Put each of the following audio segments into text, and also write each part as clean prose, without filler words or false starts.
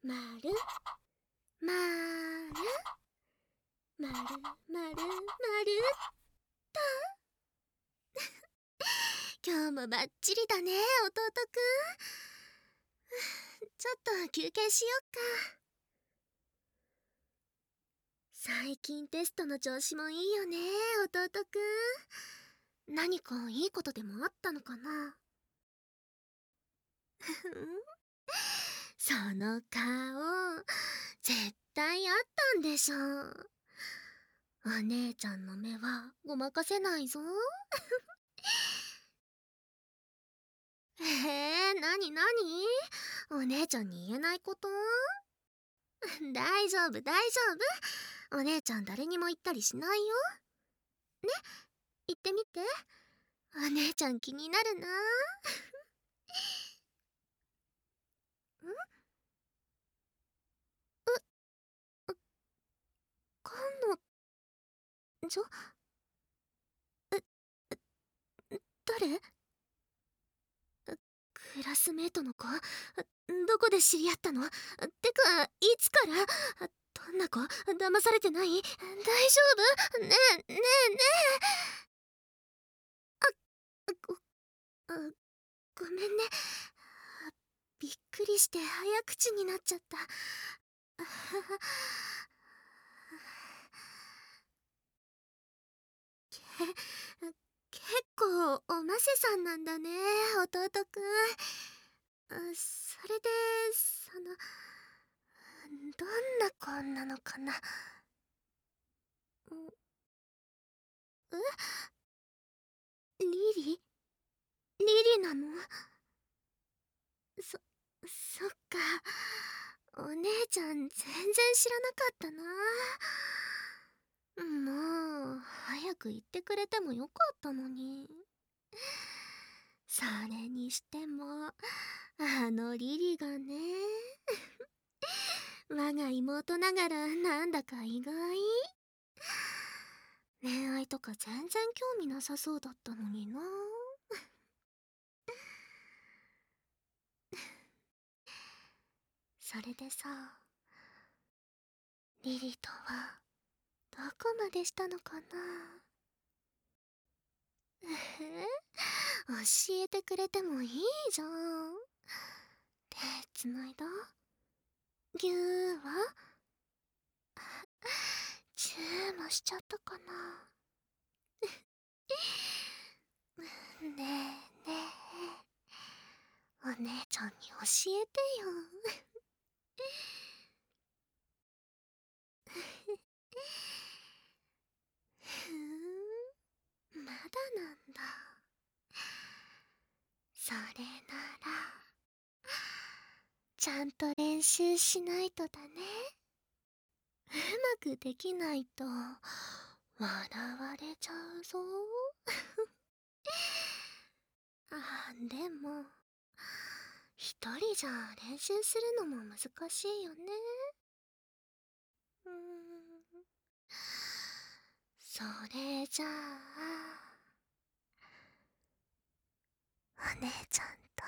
まるまるまるまるまるっと。今日もバッチリだね、弟くん。ちょっと休憩しよっか。最近テストの調子もいいよね、弟くん。何かいいことでもあったのかな。その顔、絶対あったんでしょ。お姉ちゃんの目はごまかせないぞ。なになに？お姉ちゃんに言えないこと？大丈夫大丈夫。お姉ちゃん誰にも言ったりしないよ。ね、言ってみて。お姉ちゃん気になるな。彼女？誰？クラスメートの子？どこで知り合ったの？てか、いつから？どんな子？騙されてない？大丈夫？ねえ、ねえ、ねえ。ご、ごめんね。びっくりして早口になっちゃった。結構おませさんなんだね、弟くん。それで、どんな子なのかな。リリ？リリなの？そ、そっか。お姉ちゃん全然知らなかったな。もう、早く言ってくれてもよかったのに。それにしても、あのリリがね。我が妹ながらなんだか意外。恋愛とか全然興味なさそうだったのにな。それでさ、リリとはどこまでしたのかな。教えてくれてもいいじゃん。手つないだ？ぎゅーは？チューもしちゃったかな。ねえねえ、お姉ちゃんに教えてよ。ふーん、まだなんだ。それならちゃんと練習しないとだね。うまくできないと笑われちゃうぞ。でも一人じゃ練習するのも難しいよね。うーん、それじゃあお姉ちゃんと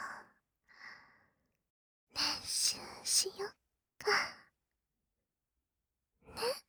練習しよっかね。